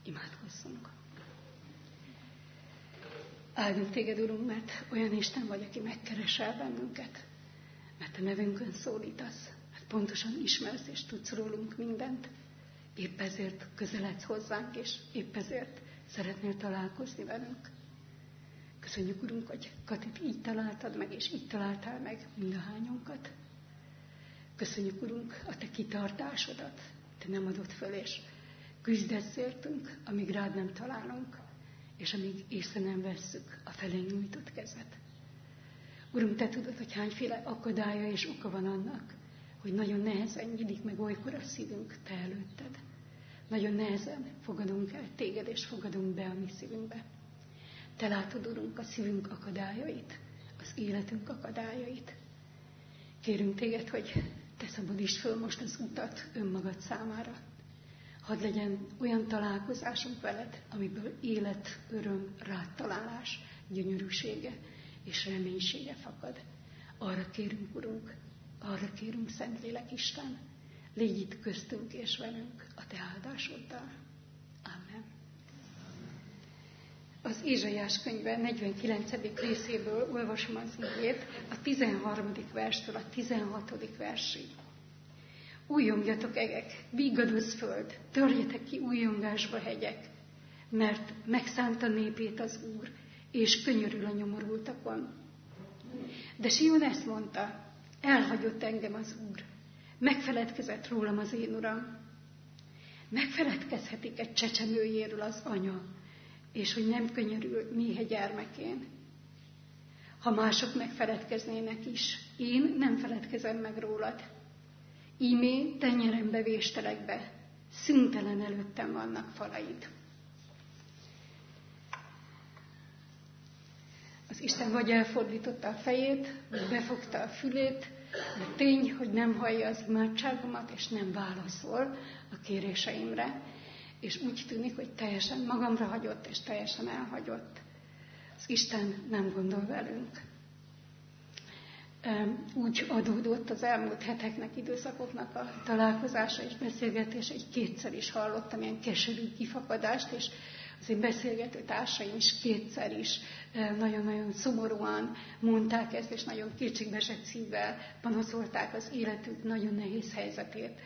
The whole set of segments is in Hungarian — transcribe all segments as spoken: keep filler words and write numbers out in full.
Imádkozzunk. Áldunk téged, Urunk, mert olyan Isten vagy, aki megkeresel bennünket, mert a nevünkön szólítasz, mert pontosan ismersz és tudsz rólunk mindent. Épp ezért közeledsz hozzánk, és épp ezért szeretnél találkozni velünk. Köszönjük, Urunk, hogy Katit így találtad meg, és így találtál meg mindahányunkat. Köszönjük, Urunk, a te kitartásodat, te nem adod föl, és küzdesz értünk, amíg rád nem találunk, és amíg észre nem vesszük a felé nyújtott kezet. Urunk, te tudod, hogy hányféle akadálya és oka van annak, hogy nagyon nehezen nyílik meg olykor a szívünk te előtted. Nagyon nehezen fogadunk el téged, és fogadunk be a mi szívünkbe. Te látod, Urunk, a szívünk akadályait, az életünk akadályait. Kérünk téged, hogy te szabadítsd föl most az utat önmagad számára. Hadd legyen olyan találkozásunk veled, amiből élet, öröm, rátalálás, gyönyörűsége és reménysége fakad. Arra kérünk, Urunk, arra kérünk, Szentlélek Isten, légy itt köztünk és velünk a te áldásoddal. Amen. Az Ézsaiás könyve negyvenkilencedik részéből olvasom az igét, a tizenharmadik verstől a tizenhatodik versig. Újjongjatok egek, viggadoz föld, törjetek ki újjongásba hegyek, mert megszánta népét az Úr, és könyörül a nyomorultakon. De Sion ezt mondta, elhagyott engem az Úr, megfeledkezett rólam az én Uram. Megfeledkezhetik egy csecsemőjéről az anya, és hogy nem könyörül méhe gyermekén. Ha mások megfeledkeznének is, én nem feledkezem meg rólad. Ímé tenyerembe véstelek be, szüntelen előttem vannak falaid. Az Isten vagy elfordította a fejét, vagy befogta a fülét, de tény, hogy nem hallja az imádságomat, és nem válaszol a kéréseimre, és úgy tűnik, hogy teljesen magamra hagyott, és teljesen elhagyott. Az Isten nem gondol velünk. Úgy adódott az elmúlt heteknek, időszakoknak a találkozása és beszélgetése, hogy kétszer is hallottam ilyen keserű kifakadást, és az én beszélgető társaim is kétszer is nagyon-nagyon szomorúan mondták ezt, és nagyon kétségbeesett szívvel panaszolták az életük nagyon nehéz helyzetét.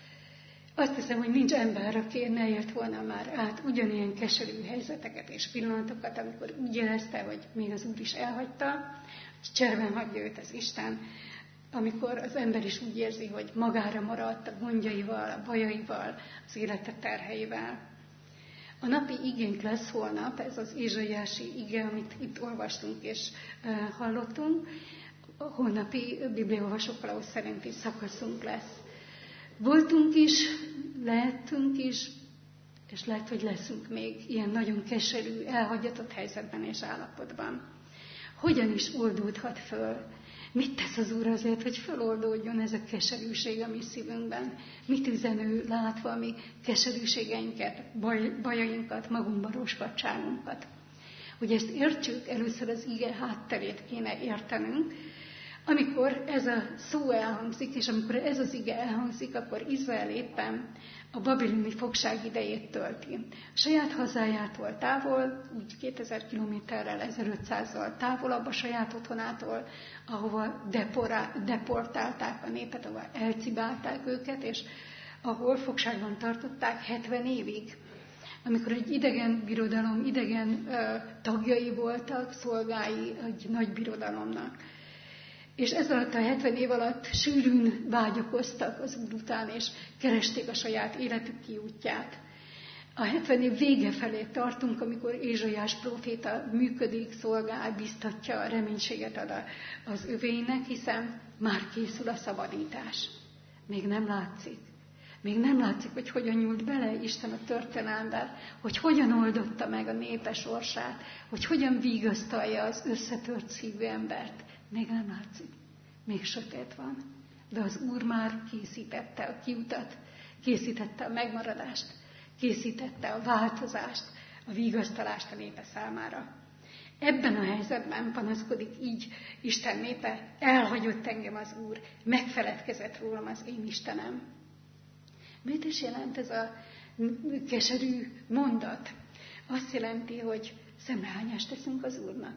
Azt hiszem, hogy nincs ember, aki ne élt volna már át ugyanilyen keserű helyzeteket és pillanatokat, amikor úgy érezte, hogy még az Úr is elhagyta, és cserben hagyja őt az Isten, amikor az ember is úgy érzi, hogy magára maradt a gondjaival, a bajaival, az élete terheivel. A napi igénk lesz holnap, ez az ézsaiási ige, amit itt olvastunk és uh, hallottunk. A holnapi bibliaolvasókalauz szerinti szakaszunk lesz. Voltunk is, lehetünk is, és lehet, hogy leszünk még ilyen nagyon keserű, elhagyatott helyzetben és állapotban. Hogyan is oldódhat föl? Mit tesz az Úr azért, hogy feloldódjon ez a keserűség a mi szívünkben? Mit üzen ő látva a mi keserűségeinket, baj, bajainkat, magunkba roskadtságunkat? Hogy ezt értsük, először az ige hátterét kéne értenünk. Amikor ez a szó elhangzik, és amikor ez az ige elhangzik, akkor Izrael éppen a babiloni fogság idejét tölti. A saját hazájától távol, úgy kétezer kilométerrel, ezerötszázzal távolabb a saját otthonától, ahova deporá, deportálták a népet, ahova elcibálták őket, és ahol fogságban tartották hetven évig. Amikor egy idegen birodalom, idegen uh, tagjai voltak, szolgái egy nagy birodalomnak. És ez alatt a hetven év alatt sűrűn vágyakoztak az Úr után, és keresték a saját életük kiútját. A hetven év vége felé tartunk, amikor Ézsaiás próféta működik, szolgál, biztatja, a reménységet ad az övéinek, hiszen már készül a szabadítás. Még nem látszik. Még nem látszik, hogy hogyan nyúlt bele Isten a történelembe, hogy hogyan oldotta meg a népe sorsát, hogy hogyan vigasztalja az összetört szívű embert. Még nem látszik. Még sötét van. De az Úr már készítette a kiutat, készítette a megmaradást, készítette a változást, a vigasztalást a népe számára. Ebben a helyzetben panaszkodik így Isten népe, elhagyott engem az Úr, megfeledkezett rólam az én Istenem. Mit is jelent ez a keserű mondat azt jelenti, hogy szemrehányást teszünk az Úrnak.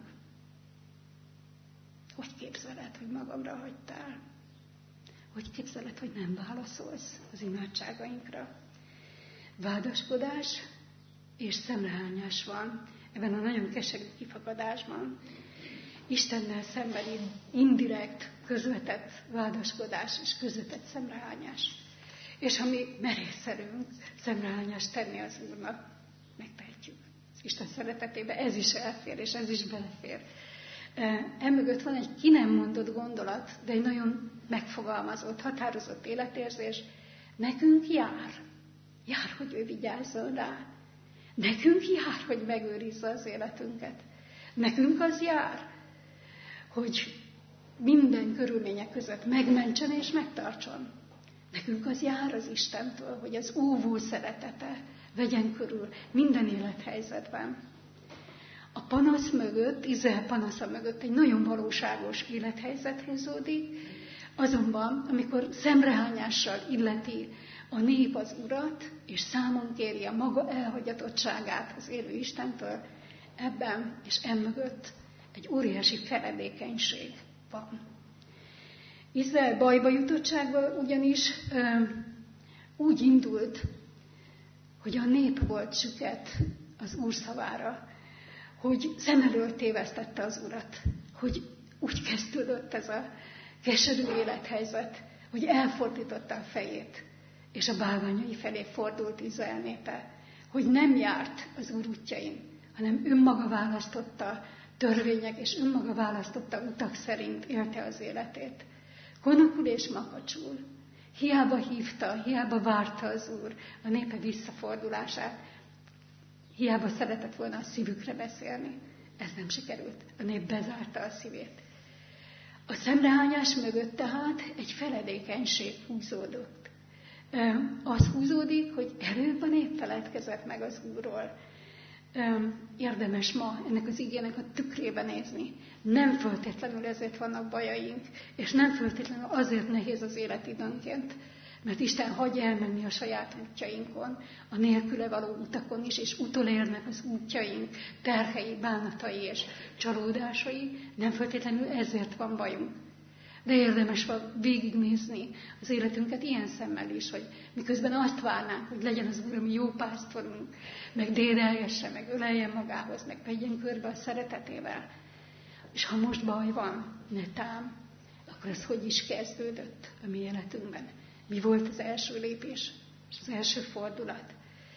Hogy képzeled, hogy magamra hagytál? Hogy képzeled, hogy nem válaszolsz az imádságainkra? Vádaskodás és szemrehányás van ebben a nagyon keserű kifakadásban. Istennel szembeni indirekt, közvetett vádaskodás és közvetett szemrehányás. És ha mi merészelünk szemrehányást tenni az Úrnak, megtehetjük. Isten szeretetébe ez is elfér, és ez is belefér. Emögött van egy ki nem mondott gondolat, de egy nagyon megfogalmazott, határozott életérzés. Nekünk jár. Jár, hogy ő vigyázzon rá. Nekünk jár, hogy megőrizze az életünket. Nekünk az jár, hogy minden körülmények között megmentsen és megtartson. Nekünk az jár az Istentől, hogy az óvó szeretete vegyen körül minden élethelyzetben. A panasz mögött, Izrael panasza mögött egy nagyon valóságos élethelyzet húzódik, azonban, amikor szemrehányással illeti a nép az Urat, és számon kéri a maga elhagyatottságát az élő Istentől, ebben és emögött egy óriási feledékenység van. Izrael bajba jutottságban ugyanis ö, úgy indult, hogy a nép volt süket az Úr szavára, hogy szem elől tévesztette az Urat, hogy úgy kezdődött ez a keserű élethelyzet, hogy elfordította a fejét, és a bálványai felé fordult Izrael népe, hogy nem járt az Úr útjain, hanem önmaga választotta törvények, és önmaga választotta utak szerint élte az életét. Konokul és makacsul. Hiába hívta, hiába várta az Úr a népe visszafordulását. Hiába szeretett volna a szívükre beszélni. Ez nem sikerült. A nép bezárta a szívét. A szemrehányás mögött tehát egy feledékenység húzódott. Az húzódik, hogy előbb a nép feledkezett meg az Úrról. Érdemes ma ennek az igének a tükrébe nézni. Nem föltétlenül ezért vannak bajaink, és nem föltétlenül azért nehéz az élet időnként, mert Isten hagyja elmenni a saját útjainkon, a nélküle való utakon is, és utolérnek az útjaink, terhei, bánatai és csalódásai. Nem föltétlenül ezért van bajunk. De érdemes végignézni az életünket ilyen szemmel is, hogy miközben azt várnánk, hogy legyen az Úr, ami jó pásztorunk, meg dédelgesse, meg öleljen magához, meg vegyen körbe a szeretetével. És ha most baj van, netán, akkor ez hogy is kezdődött a mi életünkben? Mi volt az első lépés, és az első fordulat?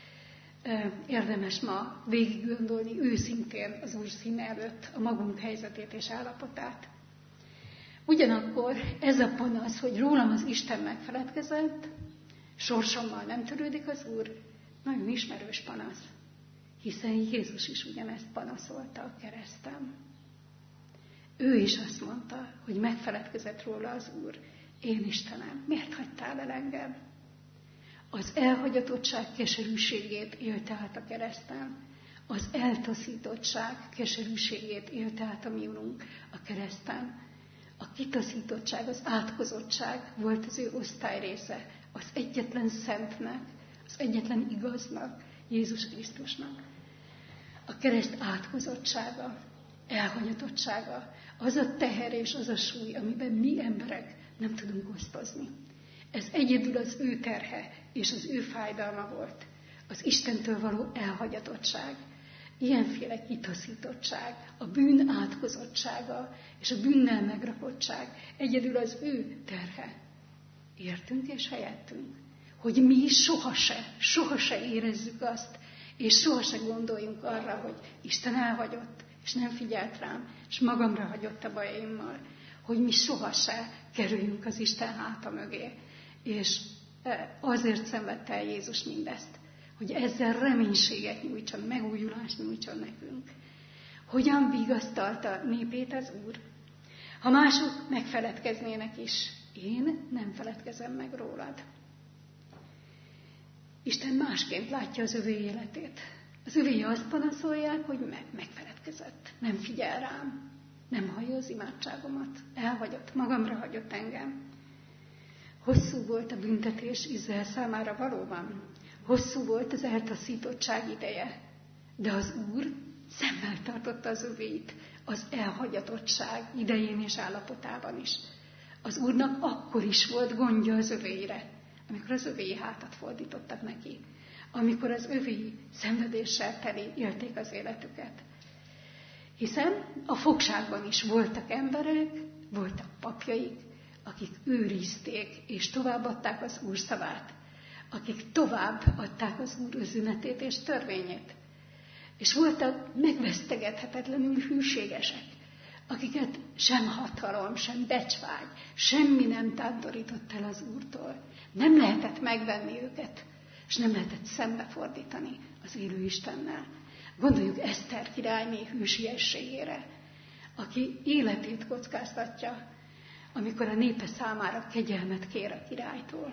Érdemes ma végig gondolni őszintén az Úr színe előtt a magunk helyzetét és állapotát. Ugyanakkor ez a panasz, hogy rólam az Isten megfeledkezett, sorsommal nem törődik az Úr, nagyon ismerős panasz, hiszen Jézus is ugyanezt panaszolta a kereszten. Ő is azt mondta, hogy megfeledkezett róla az Úr. Én Istenem, miért hagytál el engem? Az elhagyatottság keserűségét élte át a kereszten, az eltaszítottság keserűségét élte át a mi Urunk a kereszten. A kitaszítottság, az átkozottság volt az ő osztály része, az egyetlen szentnek, az egyetlen igaznak, Jézus Krisztusnak. A kereszt átkozottsága, elhagyatottsága, az a teher és az a súly, amiben mi emberek nem tudunk osztozni. Ez egyedül az ő terhe és az ő fájdalma volt. Az Istentől való elhagyatottság. Ilyenféle kitaszítottság, a bűn átkozottsága és a bűnnel megrakottság egyedül az ő terhe. Értünk és helyettünk, hogy mi sohase, sohase érezzük azt, és sohase gondoljunk arra, hogy Isten elhagyott, és nem figyelt rám, és magamra hagyott a bajaimmal, hogy mi sohase kerüljünk az Isten háta mögé. És azért szenvedte el Jézus mindezt, hogy ezzel reménységet nyújtson, megújulást nyújtson nekünk. Hogyan vigasztalta népét az Úr? Ha mások megfeledkeznének is, én nem feledkezem meg rólad. Isten másként látja az övé életét. Az övéi azt panaszolják, hogy meg, megfeledkezett, nem figyel rám, nem hallja az imádságomat, elhagyott, magamra hagyott engem. Hosszú volt a büntetés Izrael számára valóban. Hosszú volt az eltaszítottság ideje, de az Úr szemmel tartotta az övéit az elhagyatottság idején és állapotában is. Az Úrnak akkor is volt gondja az övéire, amikor az övéi hátat fordítottak neki, amikor az övéi szenvedéssel teli élték az életüket. Hiszen a fogságban is voltak emberek, voltak papjaik, akik őrizték és továbbadták az Úr szavát, akik tovább adták az Úr üzenetét és törvényét. És voltak megvesztegethetetlenül hűségesek, akiket sem hatalom, sem becsvágy, semmi nem tántorított el az Úrtól. Nem lehetett megvenni őket, és nem lehetett szembefordítani az élő Istennel. Gondoljuk Eszter királyné hűségességére, aki életét kockáztatja, amikor a népe számára kegyelmet kér a királytól.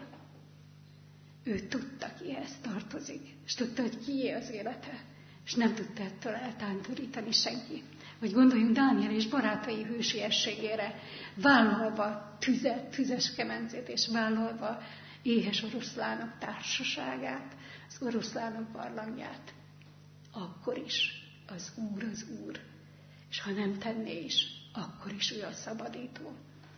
Ő tudta, kihez tartozik, és tudta, hogy kié az élete, és nem tudta ettől eltántorítani senki. Vagy gondoljunk Dániel és barátai hősiességére, vállalva tüzet, tüzes kemencét, és vállalva éhes oroszlánok társaságát, az oroszlánok barlangját. Akkor is az Úr az Úr, és ha nem tenné is, akkor is ő a szabadító.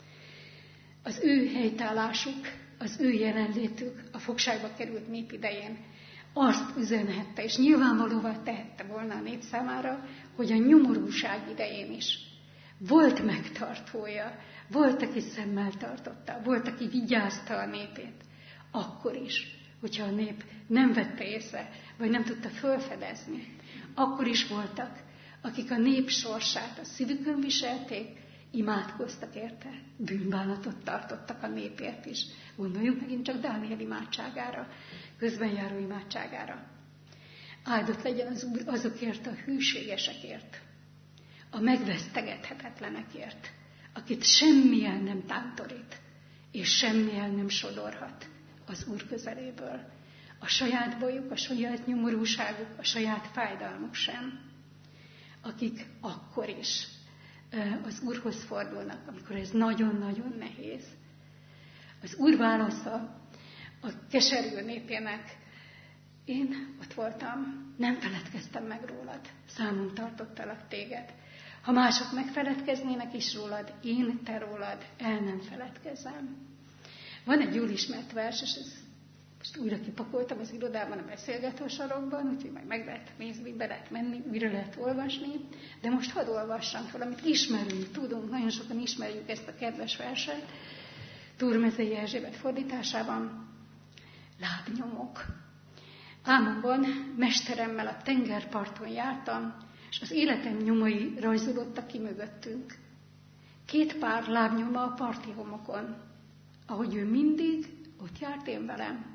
Az ő helytállásuk, az ő jelenlétük a fogságba került nép idején azt üzenhette, és nyilvánvalóvá tehette volna a nép számára, hogy a nyomorúság idején is volt megtartója, volt, aki szemmel tartotta, volt, aki vigyázta a népét. Akkor is, hogyha a nép nem vette észre, vagy nem tudta felfedezni, akkor is voltak, akik a nép sorsát a szívükön viselték, imádkoztak érte, bűnbánatot tartottak a népért is. Gondoljunk megint csak Dániel imádságára, közbenjáró imádságára. Áldott legyen az Úr azokért a hűségesekért, a megvesztegethetetlenekért, akit semmilyen nem tántorít, és semmilyen nem sodorhat az Úr közeléből. A saját bajuk, a saját nyomorúságuk, a saját fájdalmuk sem. Akik akkor is az Úrhoz fordulnak, amikor ez nagyon-nagyon nehéz. Az Úr válasza a keserű népének: én ott voltam, nem feledkeztem meg rólad, számon tartottalak téged. Ha mások megfeledkeznének is rólad, én te rólad el nem feledkezem. Van egy jól ismert vers, és ezt most újra kipakoltam az irodában, a beszélgető sarokban, úgyhogy majd meg lehet nézni, be lehet menni, újra lehet olvasni, de most hadd olvassam fel, amit ismerünk, tudunk, nagyon sokan ismerjük ezt a kedves verset, Túrmezei Erzsébet fordításában. Lábnyomok. Álmomban mesteremmel a tengerparton jártam, és az életem nyomai rajzolódtak ki mögöttünk. Két pár lábnyoma a parti homokon, ahogy ő mindig ott járt én velem.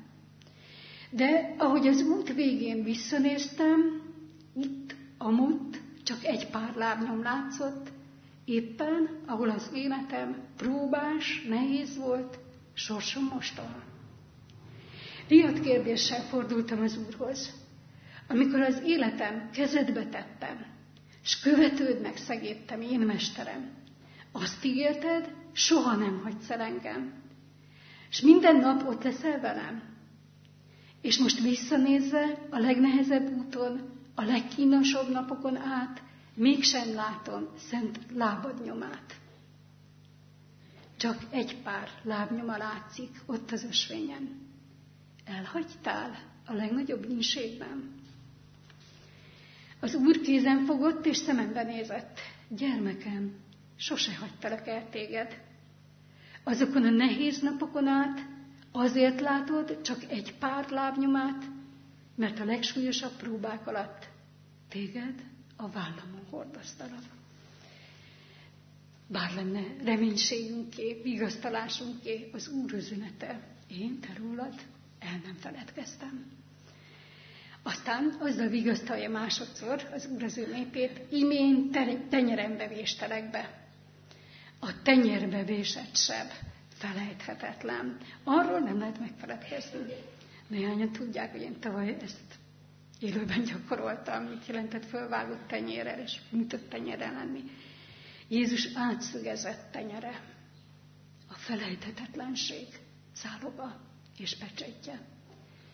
De ahogy az út végén visszanéztem, itt, amúgy csak egy pár lábnyom látszott, éppen, ahol az életem próbás, nehéz volt, sorsom mostan. Riadt kérdéssel fordultam az Úrhoz. Amikor az életem kezedbe tettem, s követődnek szegédtem, én mesterem, azt ígérted, soha nem hagysz el engem, és minden nap ott leszel velem. És most visszanézve a legnehezebb úton, a legkínosabb napokon át, mégsem látom szent lábad nyomát. Csak egy pár lábnyoma látszik ott az ösvényen. Elhagytál a legnagyobb ínségben? Az Úr kézen fogott és szemembe nézett. Gyermekem, sose hagytalak el téged. Azokon a nehéz napokon át azért látod csak egy pár lábnyomát, mert a legsúlyosabb próbák alatt téged a vállamon hordoztalak. Bár lenne reménységünké, vigasztalásunké az Úr üzenete, én te rólad el nem feledkeztem. Aztán azzal vigasztalja másodszor az Úr az ő népét, imén tenyerembe véstelek be. A tenyerbe vésett seb felejthetetlen. Arról nem lehet megfeledkezni. Néhányan tudják, hogy én tavaly ezt élőben gyakoroltam, mit jelentett fölvágott tenyérrel és műtött tenyérrel lenni. Jézus átszögezett tenyere, a felejthetetlenség záloga és pecsétje.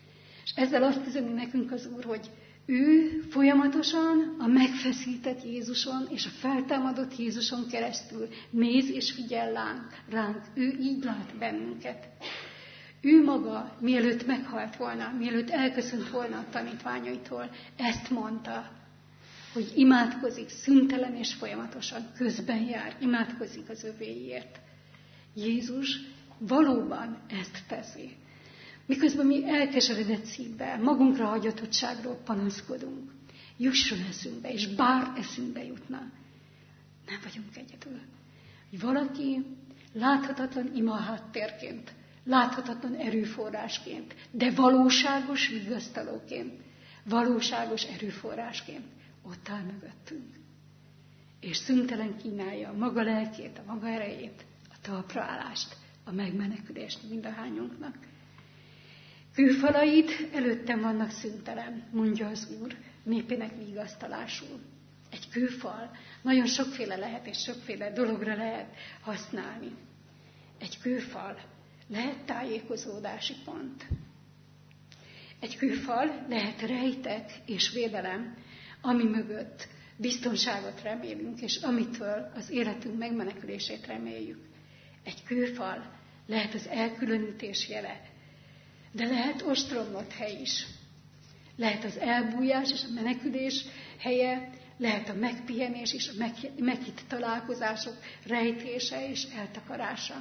És ezzel azt üzeni nekünk az Úr, hogy ő folyamatosan a megfeszített Jézuson és a feltámadott Jézuson keresztül néz és figyel ránk. ránk. Ő így lát bennünket. Ő maga, mielőtt meghalt volna, mielőtt elköszönt volna a tanítványaitól, ezt mondta, hogy imádkozik szüntelen és folyamatosan, közben jár, imádkozik az övéiért. Jézus valóban ezt teszi. Miközben mi elkeseredett szívvel, magunkra hagyatottságról panaszkodunk, jusson eszünkbe, és bár eszünkbe jutna, nem vagyunk egyedül. Hogy valaki láthatatlan ima háttérként, láthatatlan erőforrásként, de valóságos vigasztalóként, valóságos erőforrásként ott áll mögöttünk. És szüntelen kínálja a maga lelkét, a maga erejét, a talpraállást, a megmenekülést mindahányunknak. Kőfalaid előttem vannak szüntelen, mondja az Úr, népének vigasztalásul. Egy kőfal nagyon sokféle lehet, és sokféle dologra lehet használni. Egy kőfal lehet tájékozódási pont. Egy kőfal lehet rejtek és védelem, ami mögött biztonságot remélünk, és amitől az életünk megmenekülését reméljük. Egy kőfal lehet az elkülönítés jele, de lehet ostromlott hely is. Lehet az elbújás és a menekülés helye, lehet a megpihenés és a meghitt találkozások rejtése és eltakarása.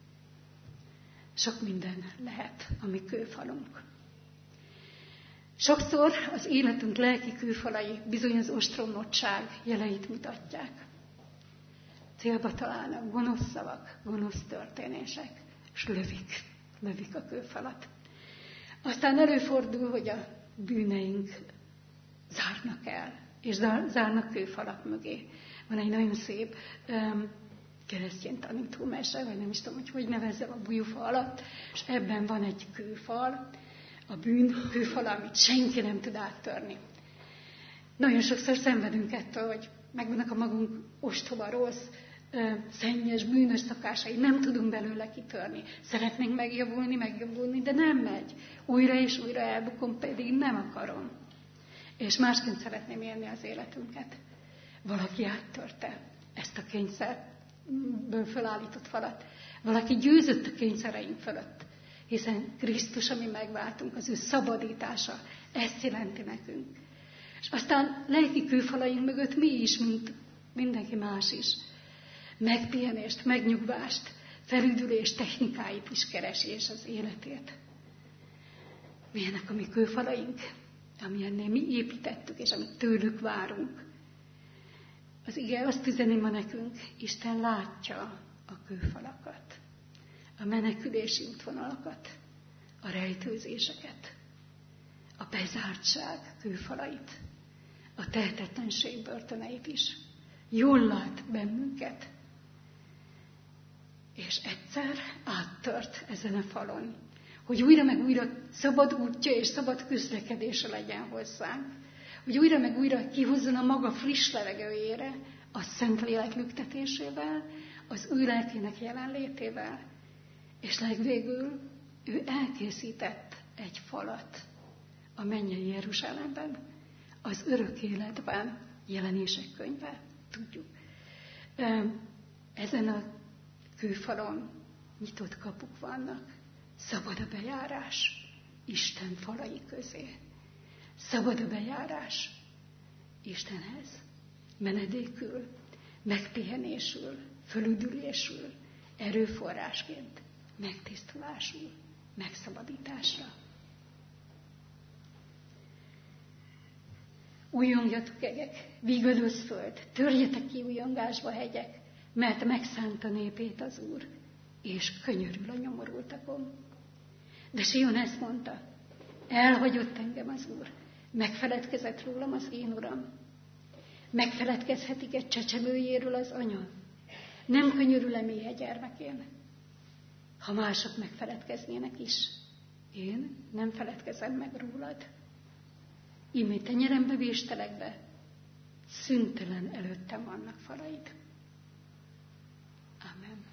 Sok minden lehet a mi kőfalunk. Sokszor az életünk lelki kőfalai bizony az ostromlottság jeleit mutatják. Célba találnak gonosz szavak, gonosz történések, és lövik, lövik a kőfalat. Aztán előfordul, hogy a bűneink zárnak el, és zárnak kőfalak mögé. Van egy nagyon szép um, keresztény tanítómese, vagy nem is tudom, hogy hogy nevezzem a bújófa alatt, és ebben van egy kőfal, a bűn kőfala, amit senki nem tud áttörni. Nagyon sokszor szenvedünk ettől, hogy megvannak a magunk ostoba, rossz, szennyes, bűnös szokásai, nem tudunk belőle kitörni. Szeretnénk megjavulni, megjavulni, de nem megy. Újra és újra elbukom, pedig nem akarom. És másként szeretném élni az életünket. Valaki áttörte ezt a kényszerből felállított falat. Valaki győzött a kényszereink fölött. Hiszen Krisztus, ami megváltunk, az ő szabadítása, ezt jelenti nekünk. És aztán lelki kőfalaink mögött mi is, mint mindenki más is, megpihenést, megnyugvást, felüdülés technikáit is keresi, és az életét. Milyenek a mi kőfalaink, amilyennél mi építettük, és amit tőlük várunk. Az ige azt üzeni ma nekünk, Isten látja a kőfalakat, a menekülési útvonalakat, a rejtőzéseket, a bezártság kőfalait, a tehetetlenség börtöneit is. Jól lát bennünket, és egyszer áttört ezen a falon, hogy újra meg újra szabad útja és szabad közlekedése legyen hozzánk, hogy újra meg újra kihozzon a maga friss levegőjére, a szent lélek lüktetésével, az ő lelkének jelenlétével, és legvégül ő elkészített egy falat a mennyei Jeruzsálemben, az örök életben, Jelenések könyve, tudjuk. Ezen a kőfalon nyitott kapuk vannak, szabad a bejárás Isten falai közé. Szabad a bejárás Istenhez, menedékül, megpihenésül, fölüdülésül, erőforrásként, megtisztulásul, megszabadításra. Újongjatok egek, vigölös föld, törjetek ki újongásba hegyek, mert megszánta népét az Úr, és könyörül a nyomorultakon. De Sion ezt mondta, elhagyott engem az Úr, megfeledkezett rólam az én Uram. Megfeledkezhetik egy csecsemőjéről az anya? Nem könyörül-e méhe gyermekén? Ha mások megfeledkeznének is, én nem feledkezem meg rólad. Ímé tenyerembe véstelek be, szüntelen előttem vannak falaid. Amen.